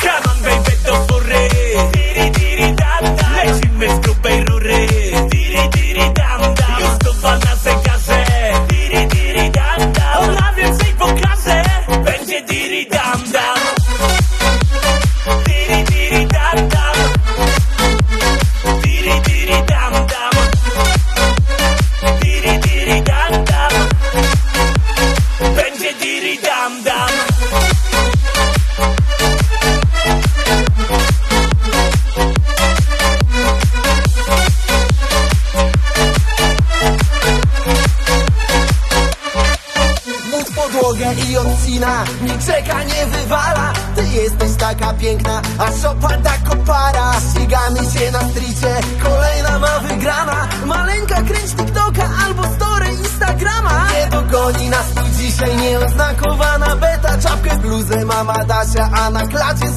Come on baby do fury, diri diri dam dam. Lecimy z grubej rury, diri diri dam dam. Już do 12 każe, diri diri dam dam. Ona więcej pokaże, będzie diri dam dam. Diri diri dam dam. Diri diri dam dam. Diri diri dam dam. Będzie diri dam dam. Podłogę i odcina, nie czeka, nie wywala. Ty jesteś taka piękna, aż opada kopara. Ścigamy się na stricie, kolejna ma wygrana. Maleńka kręć TikToka albo story Instagrama. Nie dogoni nas tu dzisiaj nieoznakowana beta. Czapkę w bluzę mama Dasia, a na klacie